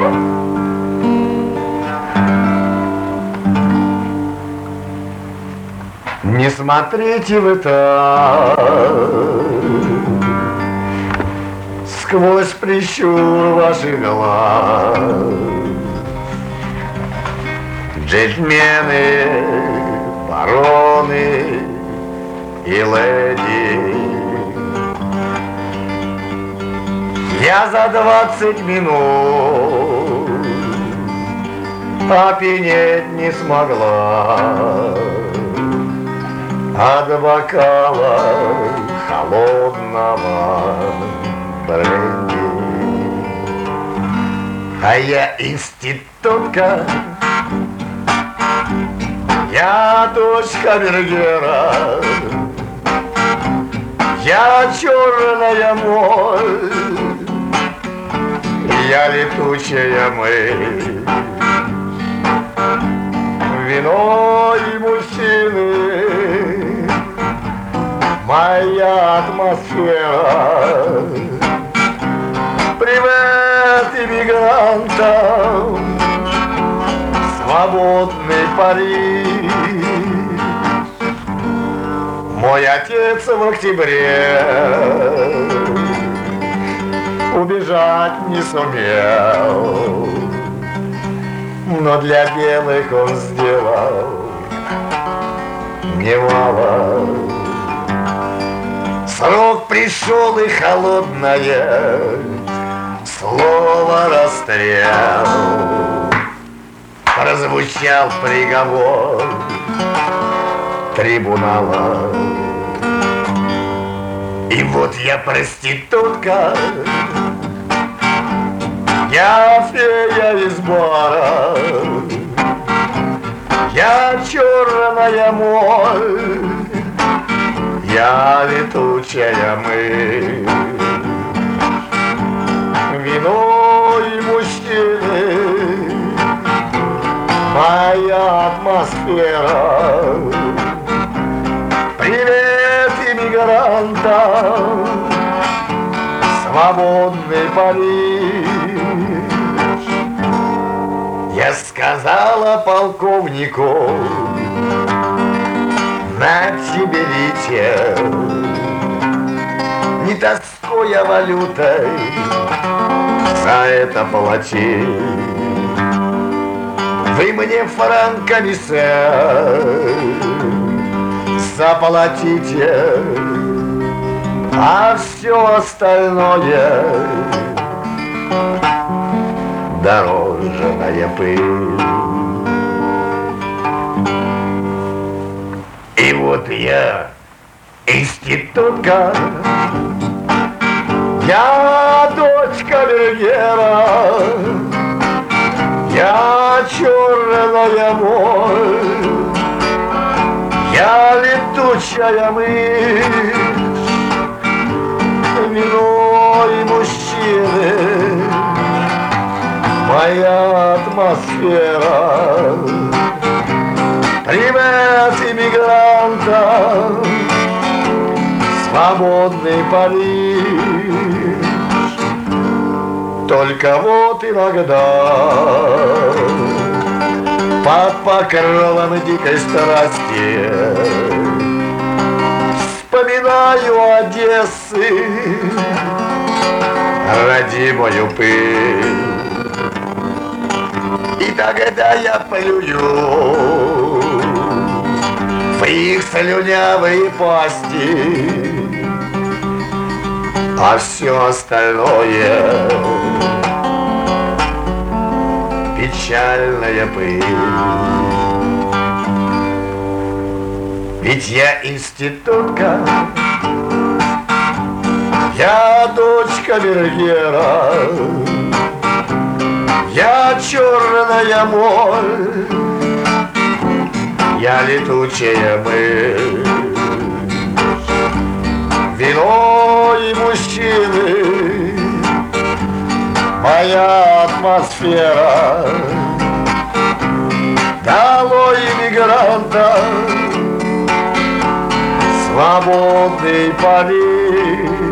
Не смотрите вы так сквозь прищур ваших глаз. Джентльмены, бароны и леди, я за 20 минут опьянеть не смогла от бокала холодного бренди. А я институтка, я дочь камергера, я черная моль, я летучая мышь. Вино и мужчины, моя атмосфера. Привет иммигрантам, свободный Париж. Мой отец в октябре убежать не сумел, но для белых он сделал немало. Срок пришел и холодное слово расстрел. Прозвучал приговор трибунала. И вот я проститутка, я фея из бара, я черная моль, я летучая мышь. Вино и мужчины, моя атмосфера. Привет иммигрантам, свободный Париж. Я сказала полковнику, на тебе литер, не тоскуя валютой, за это плати. Вы мне франками, сэр, заплатите, а все остальное дорожная пыль. И вот я институтка, я дочь камергера, я черная моль, я летучая мышь. Вино и мужчины, моя атмосфера. Привет иммигрантам, свободный Париж. Только вот иногда под покровом дикой страсти вспоминаю Одессы, родимую пыль. И тогда я плюю в их слюнявые пасти, а все остальное печальная пыль. Ведь я институтка, я дочь камергера, я черная моль, я летучая мышь. Вино и мужчины, моя атмосфера. Долой иммигранта, свободный Париж.